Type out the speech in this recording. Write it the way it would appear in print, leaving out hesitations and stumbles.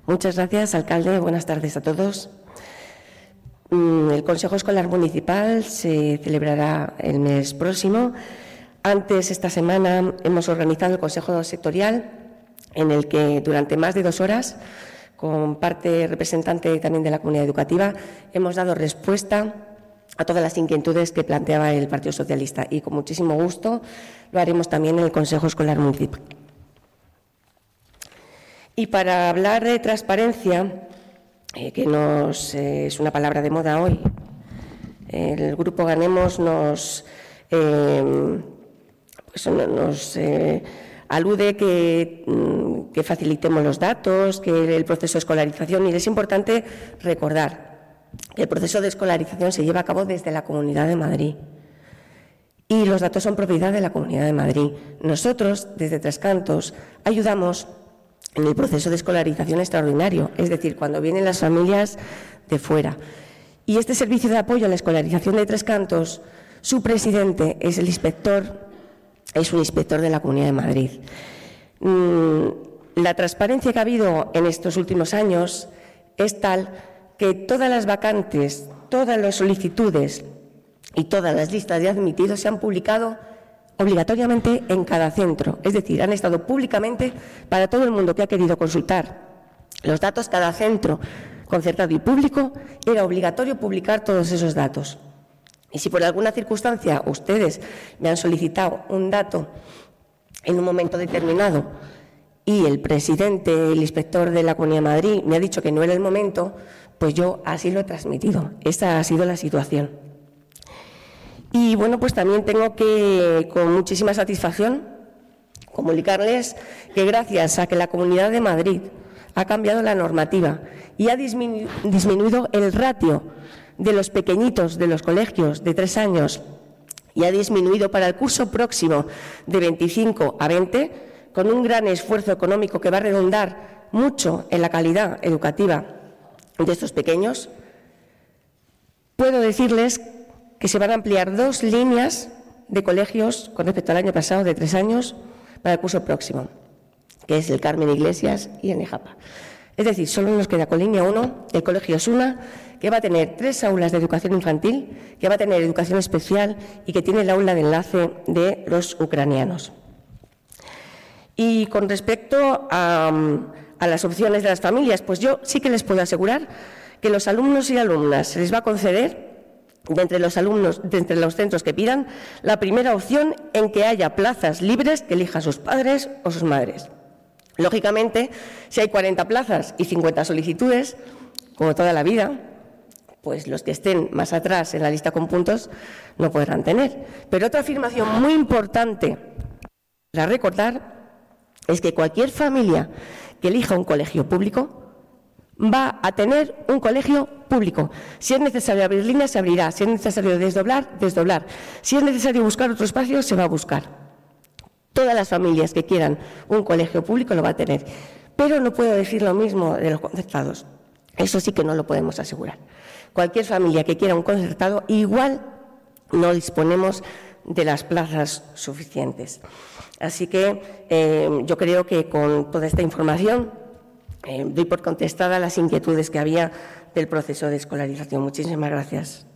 Muchas gracias, alcalde. Buenas tardes a todos. El Consejo Escolar Municipal se celebrará el mes próximo. Antes, esta semana, hemos organizado el Consejo Sectorial, en el que durante más de 2 horas, con parte representante también de la comunidad educativa, hemos dado respuesta a todas las inquietudes que planteaba el Partido Socialista y con muchísimo gusto lo haremos también en el Consejo Escolar Municipal. Y para hablar de transparencia, que es una palabra de moda hoy, el Grupo Ganemos nos alude que facilitemos los datos, que el proceso de escolarización, y es importante recordar que el proceso de escolarización se lleva a cabo desde la Comunidad de Madrid y los datos son propiedad de la Comunidad de Madrid. Nosotros, desde Tres Cantos, ayudamos en el proceso de escolarización extraordinario, es decir, cuando vienen las familias de fuera. Y este servicio de apoyo a la escolarización de Tres Cantos, su presidente es un inspector de la Comunidad de Madrid. La transparencia que ha habido en estos últimos años es tal que todas las vacantes, todas las solicitudes y todas las listas de admitidos se han publicado obligatoriamente en cada centro, es decir, han estado públicamente para todo el mundo que ha querido consultar los datos. Cada centro concertado y público era obligatorio publicar todos esos datos. Y si por alguna circunstancia ustedes me han solicitado un dato en un momento determinado y el presidente, el inspector de la Comunidad de Madrid me ha dicho que no era el momento, pues yo así lo he transmitido. Esa ha sido la situación. Y bueno, pues también tengo que, con muchísima satisfacción, comunicarles que gracias a que la Comunidad de Madrid ha cambiado la normativa y ha disminuido el ratio de los pequeñitos de los colegios de 3 años y ha disminuido para el curso próximo de 25 a 20, con un gran esfuerzo económico que va a redundar mucho en la calidad educativa de estos pequeños, puedo decirles que se van a ampliar 2 líneas de colegios con respecto al año pasado de 3 años para el curso próximo, que es el Carmen Iglesias y el Nejapa. Es decir, solo nos queda con línea 1 el colegio Osuna, que va a tener 3 aulas de educación infantil, que va a tener educación especial y que tiene el aula de enlace de los ucranianos. Y con respecto a las opciones de las familias, pues yo sí que les puedo asegurar que los alumnos y alumnas se les va a conceder, de entre los alumnos, de entre los centros que pidan, la primera opción en que haya plazas libres que elijan sus padres o sus madres. Lógicamente, si hay 40 plazas y 50 solicitudes, como toda la vida, pues los que estén más atrás en la lista con puntos no podrán tener. Pero otra afirmación muy importante para recordar es que cualquier familia que elija un colegio público va a tener un colegio público. Si es necesario abrir líneas, se abrirá. Si es necesario desdoblar, desdoblar. Si es necesario buscar otro espacio, se va a buscar. Todas las familias que quieran un colegio público lo va a tener. Pero no puedo decir lo mismo de los concertados. Eso sí que no lo podemos asegurar. Cualquier familia que quiera un concertado, igual no disponemos de las plazas suficientes. Así que yo creo que con toda esta información doy por contestada las inquietudes que había del proceso de escolarización. Muchísimas gracias.